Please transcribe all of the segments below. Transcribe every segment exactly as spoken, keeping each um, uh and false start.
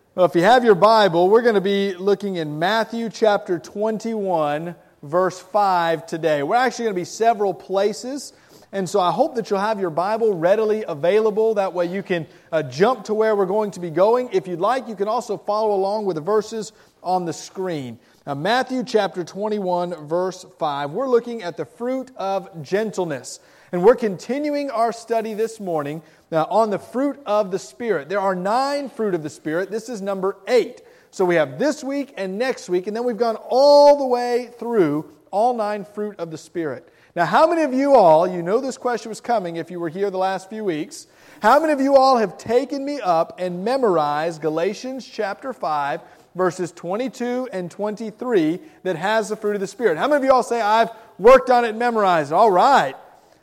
Well, if you have your Bible, we're going to be looking in Matthew chapter twenty-one, verse five today. We're actually going to be several places, and so I hope that you'll have your Bible readily available. That way you can uh, jump to where we're going to be going. If you'd like, you can also follow along with the verses on the screen. Now, Matthew chapter twenty-one, verse five. We're looking at the fruit of gentleness. And we're continuing our study this morning uh, on the fruit of the Spirit. There are nine fruit of the Spirit. This is number eight. So we have this week and next week, and then we've gone all the way through all nine fruit of the Spirit. Now, how many of you all, you know this question was coming if you were here the last few weeks, how many of you all have taken me up and memorized Galatians chapter five, verses twenty-two and twenty-three that has the fruit of the Spirit? How many of you all say, I've worked on it and memorized it? All right.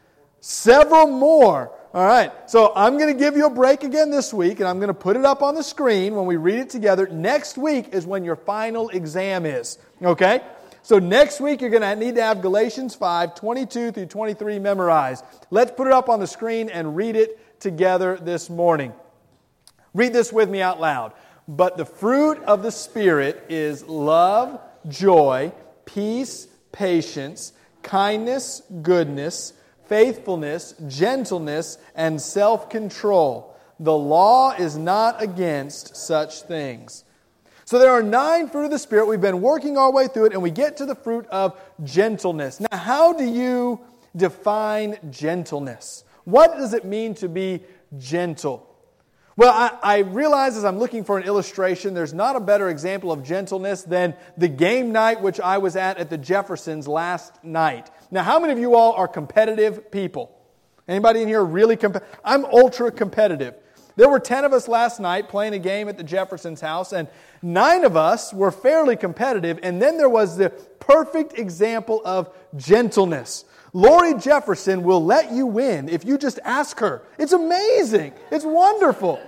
Several more. All right. So I'm going to give you a break again this week, and I'm going to put it up on the screen when we read it together. Next week is when your final exam is. Okay? So next week you're going to need to have Galatians five, twenty-two through twenty-three memorized. Let's put it up on the screen and read it together this morning. Read this with me out loud. But the fruit of the Spirit is love, joy, peace, patience, kindness, goodness, faithfulness, gentleness, and self-control. The law is not against such things. So there are nine fruit of the Spirit. We've been working our way through it, and we get to the fruit of gentleness. Now, how do you define gentleness? What does it mean to be gentle? Well, I, I realize as I'm looking for an illustration, there's not a better example of gentleness than the game night which I was at at the Jeffersons last night. Now, how many of you all are competitive people? Anybody in here really competitive? I'm ultra competitive. There were ten of us last night playing a game at the Jeffersons' house, and nine of us were fairly competitive, and then there was the perfect example of gentleness. Lori Jefferson will let you win if you just ask her. It's amazing. It's wonderful.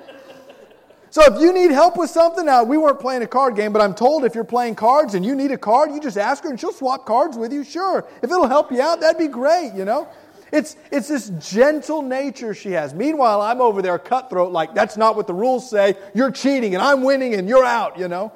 So if you need help with something, now we weren't playing a card game, but I'm told if you're playing cards and you need a card, you just ask her and she'll swap cards with you. Sure. If it'll help you out, that'd be great, you know. It's it's this gentle nature she has. Meanwhile, I'm over there cutthroat like, that's not what the rules say. You're cheating and I'm winning and you're out, you know.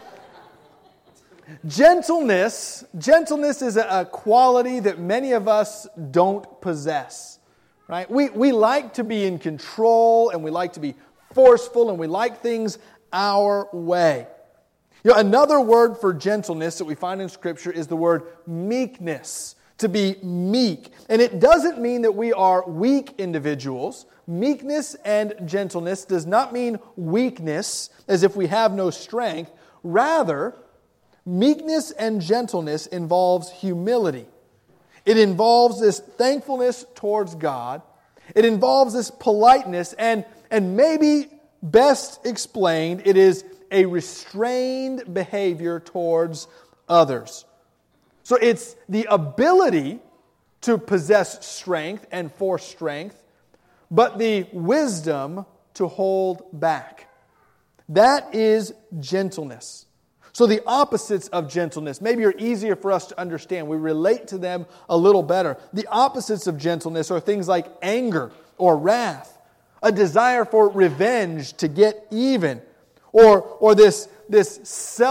Gentleness, gentleness is a, a quality that many of us don't possess, right? We, we like to be in control and we like to be forceful and we like things our way. You know, another word for gentleness that we find in Scripture is the word meekness, to be meek. And it doesn't mean that we are weak individuals. Meekness and gentleness does not mean weakness, as if we have no strength. Rather, meekness and gentleness involves humility. It involves this thankfulness towards God. It involves this politeness, and, and maybe best explained, it is a restrained behavior towards others. So it's the ability to possess strength and force strength, but the wisdom to hold back. That is gentleness. So the opposites of gentleness, maybe are easier for us to understand. We relate to them a little better. The opposites of gentleness are things like anger or wrath, a desire for revenge to get even, or, or this, this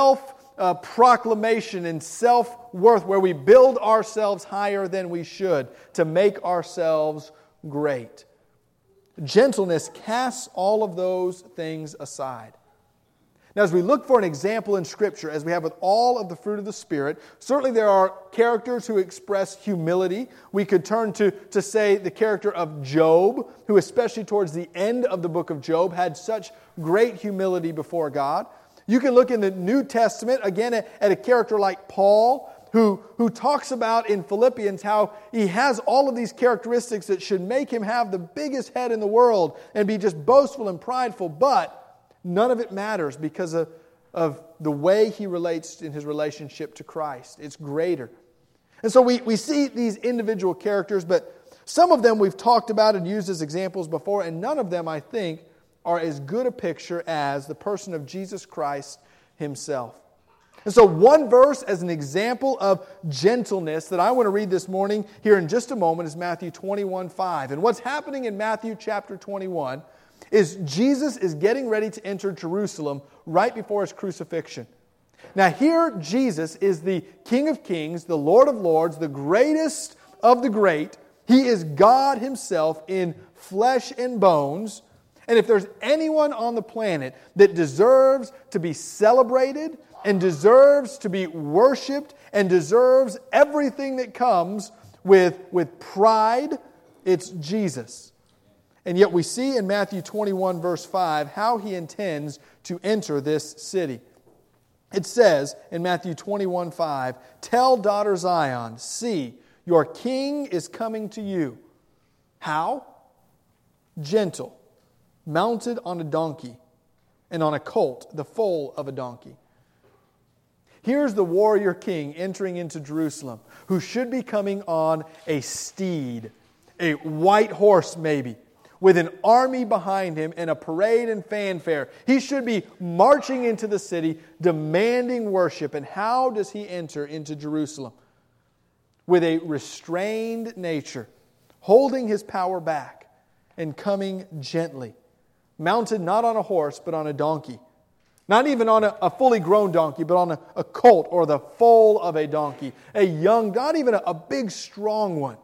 self-proclamation and self-worth where we build ourselves higher than we should to make ourselves great. Gentleness casts all of those things aside. Now, as we look for an example in Scripture, as we have with all of the fruit of the Spirit, certainly there are characters who express humility. We could turn to, to say, the character of Job, who especially towards the end of the book of Job had such great humility before God. You can look in the New Testament, again, at, at a character like Paul, who, who talks about in Philippians how he has all of these characteristics that should make him have the biggest head in the world and be just boastful and prideful, but none of it matters because of, of the way he relates in his relationship to Christ. It's greater. And so we, we see these individual characters, but some of them we've talked about and used as examples before, and none of them, I think, are as good a picture as the person of Jesus Christ Himself. And so one verse as an example of gentleness that I want to read this morning here in just a moment is Matthew twenty-one five. And what's happening in Matthew chapter twenty-one is Jesus is getting ready to enter Jerusalem right before his crucifixion. Now here Jesus is the King of Kings, the Lord of Lords, the greatest of the great. He is God himself in flesh and bones. And if there's anyone on the planet that deserves to be celebrated and deserves to be worshiped and deserves everything that comes with, with pride, it's Jesus. And yet we see in Matthew twenty-one verse five how he intends to enter this city. It says in Matthew twenty-one five, "Tell daughter Zion, see, your king is coming to you." How? Gentle, mounted on a donkey, and on a colt, the foal of a donkey. Here's the warrior king entering into Jerusalem, who should be coming on a steed, a white horse maybe, with an army behind him and a parade and fanfare. He should be marching into the city, demanding worship. And how does he enter into Jerusalem? With a restrained nature, holding his power back and coming gently, mounted not on a horse but on a donkey. Not even on a, a fully grown donkey, but on a, a colt or the foal of a donkey. A young, not even a, a big strong one.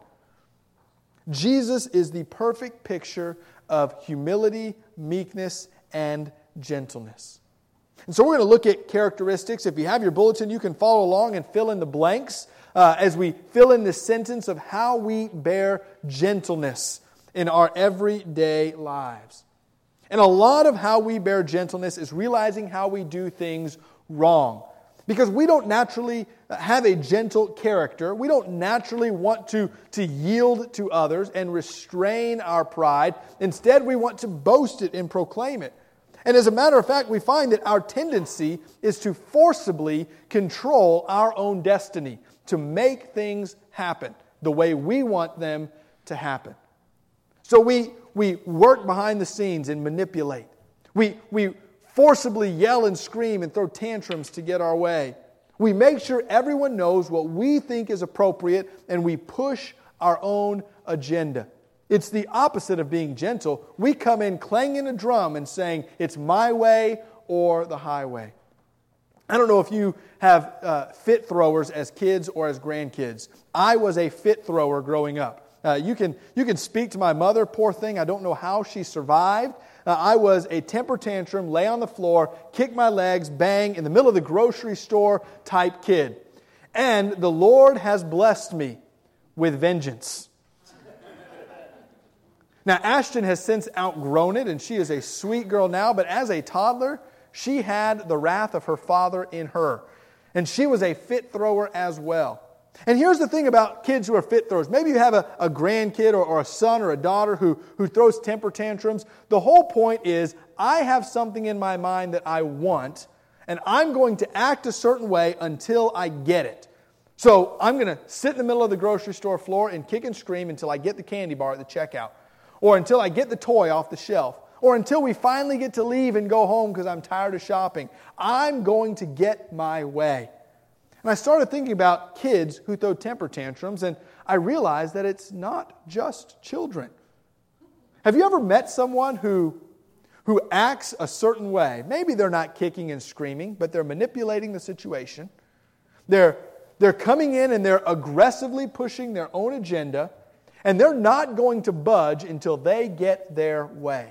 Jesus is the perfect picture of humility, meekness, and gentleness. And so we're going to look at characteristics. If you have your bulletin, you can follow along and fill in the blanks uh, as we fill in this sentence of how we bear gentleness in our everyday lives. And a lot of how we bear gentleness is realizing how we do things wrong. Because we don't naturally have a gentle character. We don't naturally want to, to yield to others and restrain our pride. Instead, we want to boast it and proclaim it. And as a matter of fact, we find that our tendency is to forcibly control our own destiny, to make things happen the way we want them to happen. So we, we work behind the scenes and manipulate. We, we forcibly yell and scream and throw tantrums to get our way. We make sure everyone knows what we think is appropriate, and we push our own agenda. It's the opposite of being gentle. We come in clanging a drum and saying, it's my way or the highway. I don't know if you have uh, fit throwers as kids or as grandkids. I was a fit thrower growing up. Uh, you can you can speak to my mother, poor thing. I don't know how she survived. Uh, I was a temper tantrum, lay on the floor, kick my legs, bang, in the middle of the grocery store type kid. And the Lord has blessed me with vengeance. Now, Ashton has since outgrown it, and she is a sweet girl now, but as a toddler, she had the wrath of her father in her. And she was a fit thrower as well. And here's the thing about kids who are fit throwers. Maybe you have a, a grandkid or, or a son or a daughter who, who throws temper tantrums. The whole point is, I have something in my mind that I want, and I'm going to act a certain way until I get it. So I'm going to sit in the middle of the grocery store floor and kick and scream until I get the candy bar at the checkout, or until I get the toy off the shelf, or until we finally get to leave and go home because I'm tired of shopping. I'm going to get my way. And I started thinking about kids who throw temper tantrums, and I realized that it's not just children. Have you ever met someone who, who acts a certain way? Maybe they're not kicking and screaming, but they're manipulating the situation. They're, they're coming in and they're aggressively pushing their own agenda, and they're not going to budge until they get their way.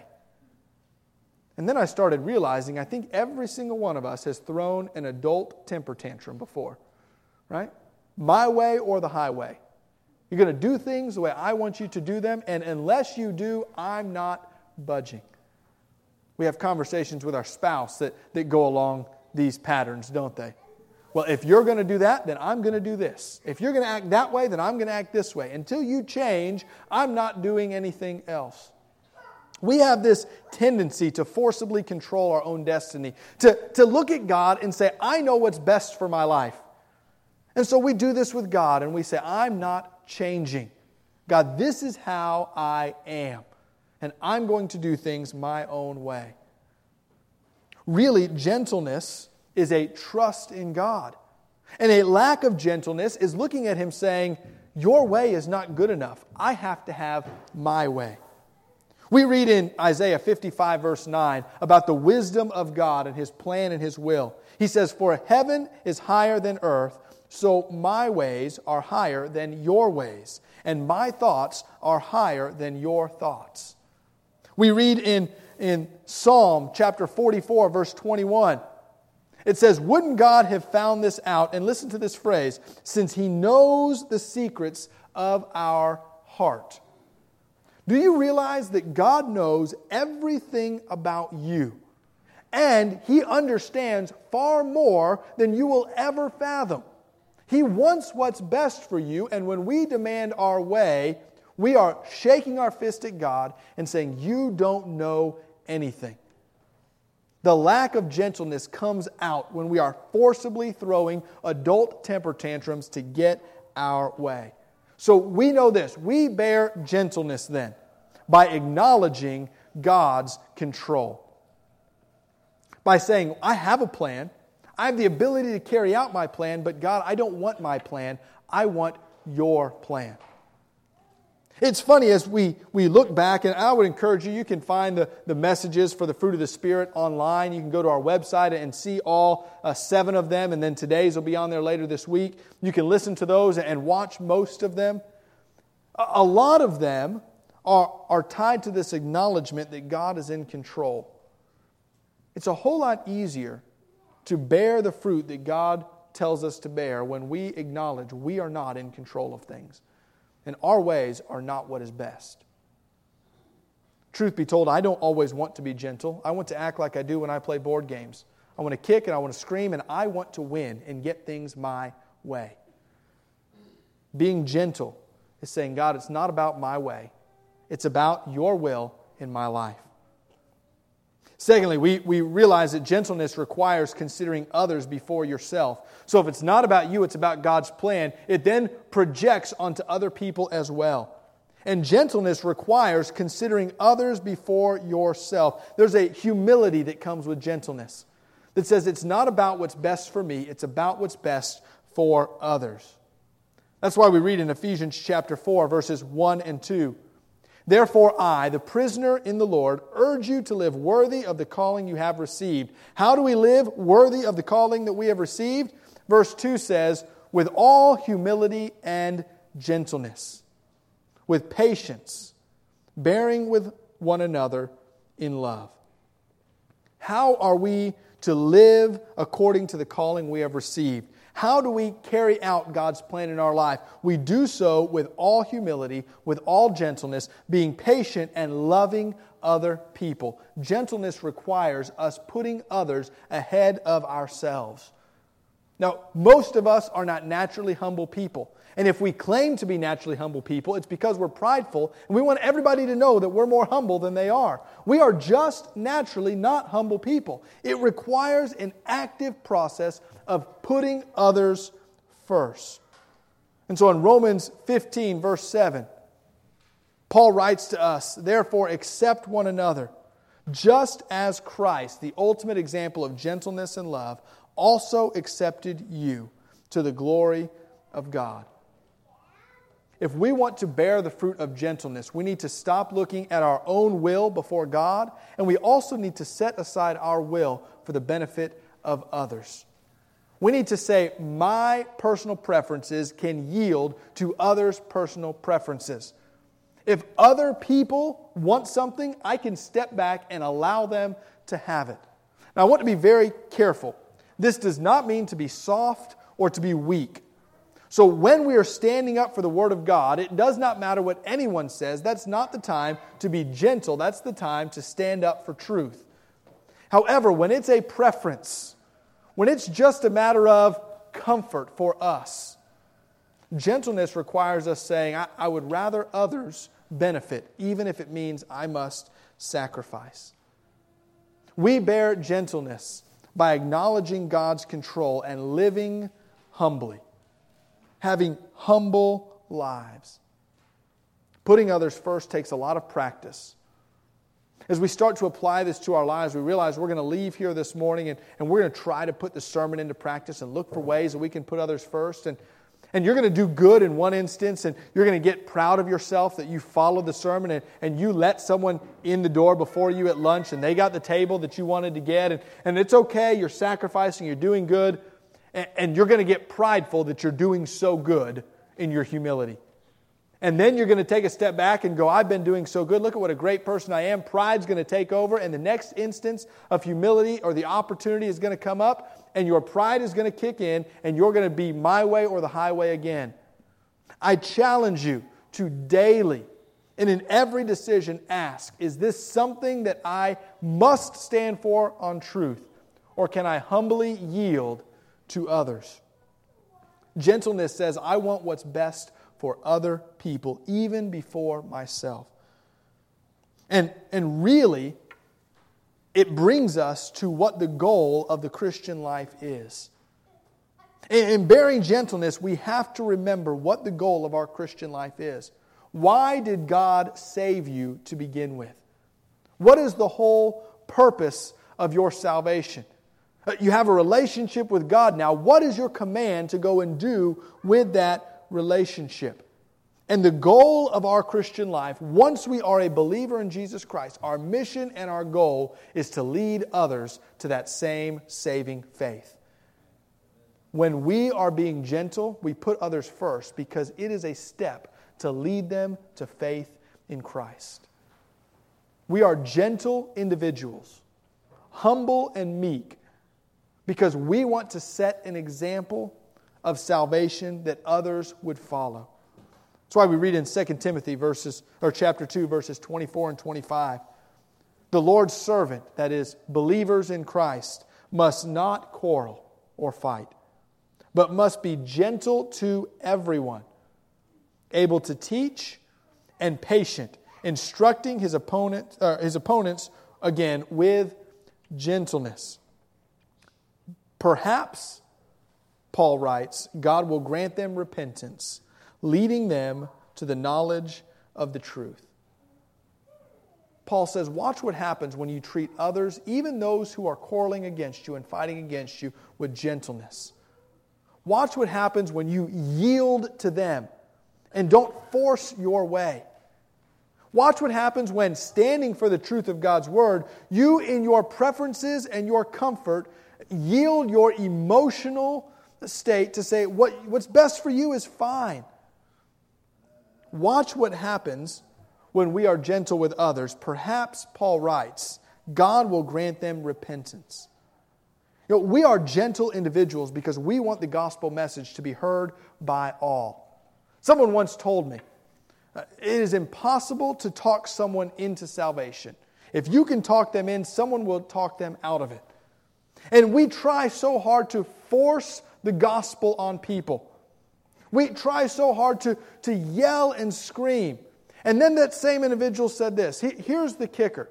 And then I started realizing I think every single one of us has thrown an adult temper tantrum before. Right? My way or the highway. You're going to do things the way I want you to do them, and unless you do, I'm not budging. We have conversations with our spouse that, that go along these patterns, don't they? Well, if you're going to do that, then I'm going to do this. If you're going to act that way, then I'm going to act this way. Until you change, I'm not doing anything else. We have this tendency to forcibly control our own destiny, to, to look at God and say, I know what's best for my life. And so we do this with God, and we say, I'm not changing. God, this is how I am, and I'm going to do things my own way. Really, gentleness is a trust in God. And a lack of gentleness is looking at Him saying, your way is not good enough. I have to have my way. We read in Isaiah fifty-five, verse nine, about the wisdom of God and His plan and His will. He says, "For heaven is higher than earth, so my ways are higher than your ways, and my thoughts are higher than your thoughts." We read in, in Psalm chapter forty-four, verse twenty-one. It says, "Wouldn't God have found this out?" And listen to this phrase, "since He knows the secrets of our heart." Do you realize that God knows everything about you? And He understands far more than you will ever fathom. He wants what's best for you, and when we demand our way, we are shaking our fist at God and saying, "You don't know anything." The lack of gentleness comes out when we are forcibly throwing adult temper tantrums to get our way. So we know this. We bear gentleness then by acknowledging God's control. By saying, "I have a plan. I have the ability to carry out my plan, but God, I don't want my plan. I want your plan." It's funny as we, we look back, and I would encourage you, you can find the, the messages for the fruit of the Spirit online. You can go to our website and see all uh, seven of them, and then today's will be on there later this week. You can listen to those and watch most of them. A, a lot of them are, are tied to this acknowledgement that God is in control. It's a whole lot easier to bear the fruit that God tells us to bear when we acknowledge we are not in control of things. And our ways are not what is best. Truth be told, I don't always want to be gentle. I want to act like I do when I play board games. I want to kick and I want to scream and I want to win and get things my way. Being gentle is saying, "God, it's not about my way. It's about your will in my life." Secondly, we, we realize that gentleness requires considering others before yourself. So if it's not about you, it's about God's plan. It then projects onto other people as well. And gentleness requires considering others before yourself. There's a humility that comes with gentleness that says it's not about what's best for me, it's about what's best for others. That's why we read in Ephesians chapter four, verses one and two. "Therefore I, the prisoner in the Lord, urge you to live worthy of the calling you have received." How do we live worthy of the calling that we have received? Verse two says, "with all humility and gentleness, with patience, bearing with one another in love." How are we to live according to the calling we have received? How do we carry out God's plan in our life? We do so with all humility, with all gentleness, being patient and loving other people. Gentleness requires us putting others ahead of ourselves. Now, most of us are not naturally humble people. And if we claim to be naturally humble people, it's because we're prideful and we want everybody to know that we're more humble than they are. We are just naturally not humble people. It requires an active process of putting others first. And so in Romans fifteen, verse seven, Paul writes to us, "Therefore accept one another, just as Christ, the ultimate example of gentleness and love, also accepted you to the glory of God." If we want to bear the fruit of gentleness, we need to stop looking at our own will before God, and we also need to set aside our will for the benefit of others. We need to say, my personal preferences can yield to others' personal preferences. If other people want something, I can step back and allow them to have it. Now, I want to be very careful. This does not mean to be soft or to be weak. So when we are standing up for the Word of God, it does not matter what anyone says. That's not the time to be gentle. That's the time to stand up for truth. However, when it's a preference, when it's just a matter of comfort for us, gentleness requires us saying, I, I would rather others benefit, even if it means I must sacrifice. We bear gentleness by acknowledging God's control and living humbly, having humble lives. Putting others first takes a lot of practice. As we start to apply this to our lives, we realize we're going to leave here this morning and, and we're going to try to put the sermon into practice and look for ways that we can put others first. And, And you're going to do good in one instance, and you're going to get proud of yourself that you followed the sermon and, and you let someone in the door before you at lunch and they got the table that you wanted to get. And, and it's okay, you're sacrificing, you're doing good. And, and you're going to get prideful that you're doing so good in your humility. And then you're going to take a step back and go, I've been doing so good. Look at what a great person I am. Pride's going to take over. And the next instance of humility or the opportunity is going to come up. And your pride is going to kick in. And you're going to be my way or the highway again. I challenge you to daily and in every decision ask, is this something that I must stand for on truth? Or can I humbly yield to others? Gentleness says, I want what's best for other people, even before myself. And, and really, it brings us to what the goal of the Christian life is. In, in bearing gentleness, we have to remember what the goal of our Christian life is. Why did God save you to begin with? What is the whole purpose of your salvation? You have a relationship with God now. What is your command to go and do with that relationship? And the goal of our Christian life, once we are a believer in Jesus Christ, our mission and our goal is to lead others to that same saving faith. When we are being gentle, we put others first because it is a step to lead them to faith in Christ. We are gentle individuals, humble and meek, because we want to set an example of salvation that others would follow. That's why we read in Second Timothy verses or chapter two, verses twenty-four and twenty-five. The Lord's servant, that is, believers in Christ, must not quarrel or fight, but must be gentle to everyone, able to teach and patient, instructing his opponent, uh, his opponents, again, with gentleness. Perhaps, Paul writes, God will grant them repentance, leading them to the knowledge of the truth. Paul says, watch what happens when you treat others, even those who are quarreling against you and fighting against you, with gentleness. Watch what happens when you yield to them and don't force your way. Watch what happens when, standing for the truth of God's Word, you in your preferences and your comfort yield your emotional state to say what, what's best for you is fine. Watch what happens when we are gentle with others. Perhaps, Paul writes, God will grant them repentance. You know, we are gentle individuals because we want the gospel message to be heard by all. Someone once told me, it is impossible to talk someone into salvation. If you can talk them in, someone will talk them out of it. And we try so hard to force the gospel on people. We try so hard to, to yell and scream. And then that same individual said this. He, here's the kicker.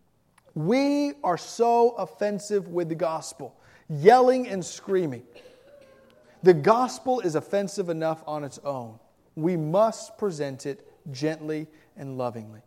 We are so offensive with the gospel, yelling and screaming. The gospel is offensive enough on its own. We must present it gently and lovingly.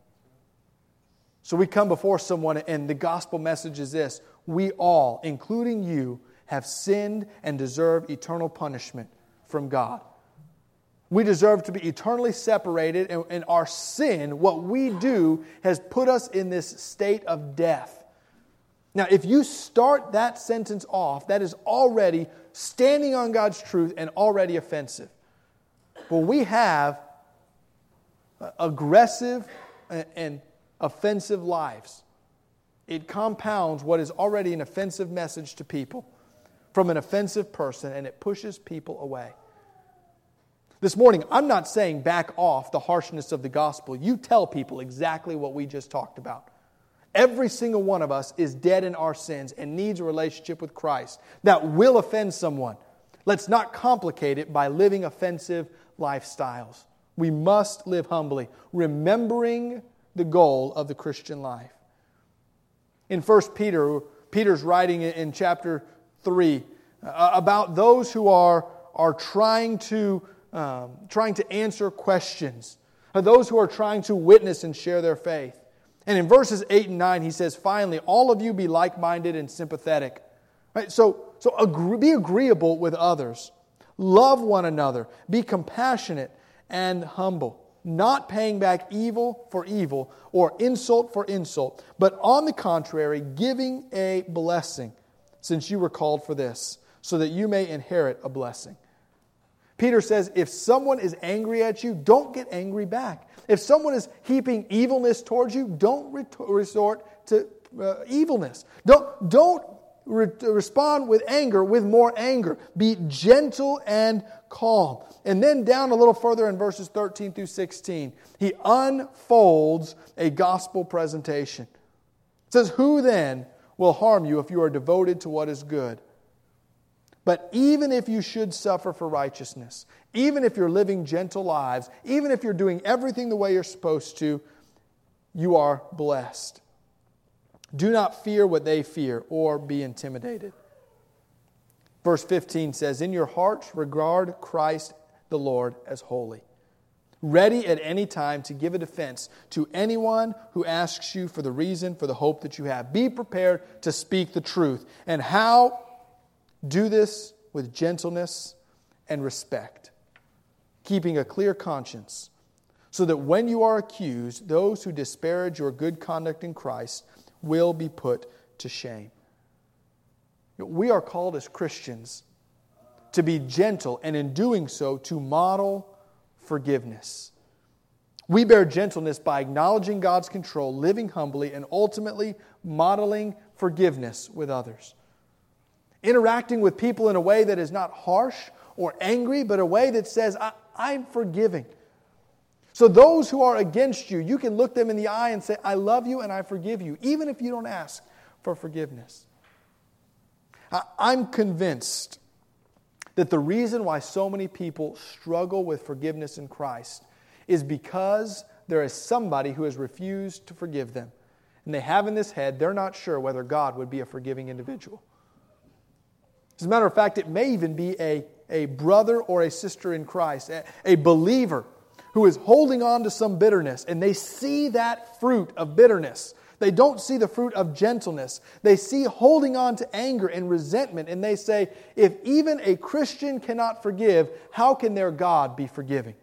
So we come before someone and the gospel message is this. We all, including you, have sinned and deserve eternal punishment from God. We deserve to be eternally separated, and, and our sin, what we do, has put us in this state of death. Now, if you start that sentence off, that is already standing on God's truth and already offensive. Well, we have aggressive and offensive lives. It compounds what is already an offensive message to people from an offensive person, and it pushes people away. This morning, I'm not saying back off the harshness of the gospel. You tell people exactly what we just talked about. Every single one of us is dead in our sins and needs a relationship with Christ that will offend someone. Let's not complicate it by living offensive lifestyles. We must live humbly, remembering the goal of the Christian life. In First Peter, Peter's writing in chapter three about those who are, are trying to um, trying to answer questions, those who are trying to witness and share their faith. And in verses eight and nine, he says, finally, all of you be like-minded and sympathetic. Right? So, so agree, be agreeable with others. Love one another. Be compassionate and humble, not paying back evil for evil or insult for insult, but on the contrary, giving a blessing, since you were called for this, so that you may inherit a blessing. Peter says, if someone is angry at you, don't get angry back. If someone is heaping evilness towards you, don't resort to uh, evilness. Don't, don't re- respond with anger with more anger. Be gentle and calm. And then down a little further in verses thirteen through sixteen, he unfolds a gospel presentation. It says, who then will harm you if you are devoted to what is good? But even if you should suffer for righteousness, even if you're living gentle lives, even if you're doing everything the way you're supposed to, you are blessed. Do not fear what they fear or be intimidated. Verse fifteen says, in your hearts regard Christ the Lord as holy, ready at any time to give a defense to anyone who asks you for the reason for the hope that you have. Be prepared to speak the truth. And how? Do this with gentleness and respect, keeping a clear conscience, so that when you are accused, those who disparage your good conduct in Christ will be put to shame. We are called as Christians to be gentle, and in doing so, to model forgiveness. We bear gentleness by acknowledging God's control, living humbly, and ultimately modeling forgiveness with others. Interacting with people in a way that is not harsh or angry, but a way that says, I, I'm forgiving. So those who are against you, you can look them in the eye and say, I love you and I forgive you, even if you don't ask for forgiveness. I, I'm convinced that the reason why so many people struggle with forgiveness in Christ is because there is somebody who has refused to forgive them. And they have in this head, they're not sure whether God would be a forgiving individual. As a matter of fact, it may even be a, a brother or a sister in Christ, a, a believer who is holding on to some bitterness, and they see that fruit of bitterness. They don't see the fruit of gentleness. They see holding on to anger and resentment, and they say, if even a Christian cannot forgive, how can their God be forgiving?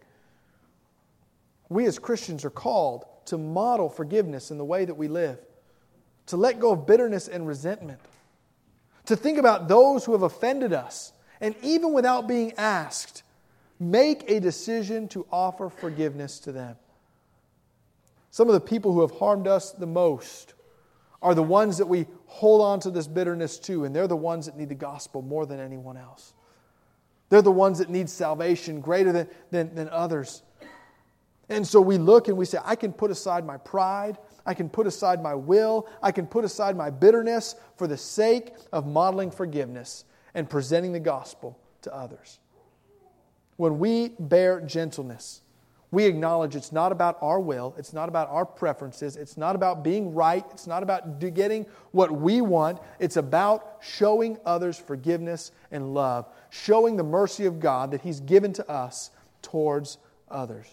We as Christians are called to model forgiveness in the way that we live, to let go of bitterness and resentment, to think about those who have offended us, and even without being asked, make a decision to offer forgiveness to them. Some of the people who have harmed us the most are the ones that we hold on to this bitterness to, and they're the ones that need the gospel more than anyone else. They're the ones that need salvation greater than, than, than others. And so we look and we say, I can put aside my pride, I can put aside my will, I can put aside my bitterness for the sake of modeling forgiveness and presenting the gospel to others. When we bear gentleness, we acknowledge it's not about our will, it's not about our preferences, it's not about being right, it's not about getting what we want, it's about showing others forgiveness and love, showing the mercy of God that He's given to us towards others.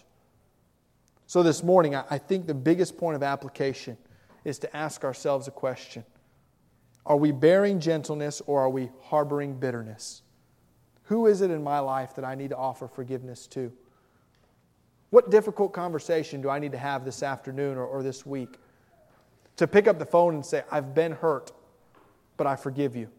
So this morning, I think the biggest point of application is to ask ourselves a question. Are we bearing gentleness or are we harboring bitterness? Who is it in my life that I need to offer forgiveness to? What difficult conversation do I need to have this afternoon or, or this week? To pick up the phone and say, I've been hurt, but I forgive you.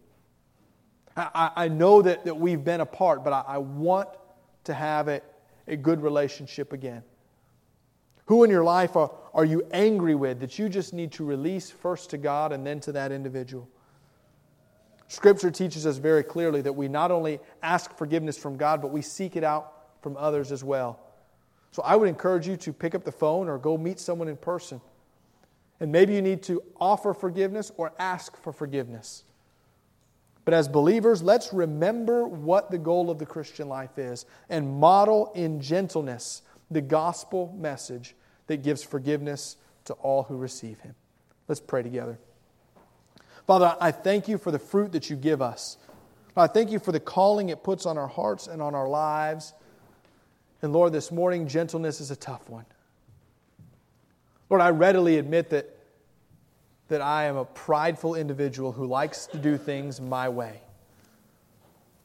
I, I know that, that we've been apart, but I, I want to have a, a good relationship again. Who in your life are, are you angry with that you just need to release first to God and then to that individual? Scripture teaches us very clearly that we not only ask forgiveness from God, but we seek it out from others as well. So I would encourage you to pick up the phone or go meet someone in person. And maybe you need to offer forgiveness or ask for forgiveness. But as believers, let's remember what the goal of the Christian life is and model in gentleness the gospel message that gives forgiveness to all who receive Him. Let's pray together. Father, I thank You for the fruit that You give us. I thank You for the calling it puts on our hearts and on our lives. And Lord, this morning, gentleness is a tough one. Lord, I readily admit that, that I am a prideful individual who likes to do things my way.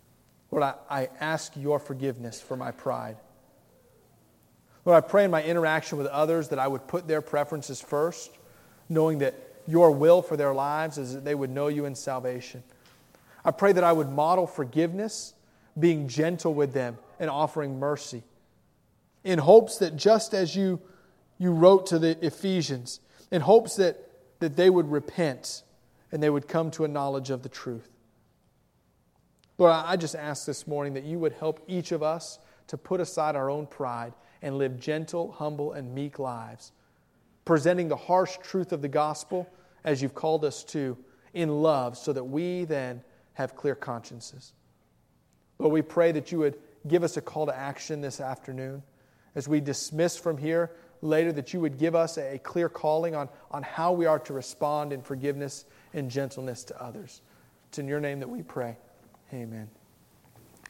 Lord, I, I ask your forgiveness for my pride. Lord, I pray in my interaction with others that I would put their preferences first, knowing that your will for their lives is that they would know you in salvation. I pray that I would model forgiveness, being gentle with them and offering mercy, in hopes that just as you, you wrote to the Ephesians, in hopes that, that they would repent and they would come to a knowledge of the truth. Lord, I just ask this morning that you would help each of us to put aside our own pride and live gentle, humble, and meek lives, presenting the harsh truth of the gospel as you've called us to in love, so that we then have clear consciences. Lord, we pray that you would give us a call to action this afternoon as we dismiss from here later, that you would give us a clear calling on, on how we are to respond in forgiveness and gentleness to others. It's in your name that we pray. Amen.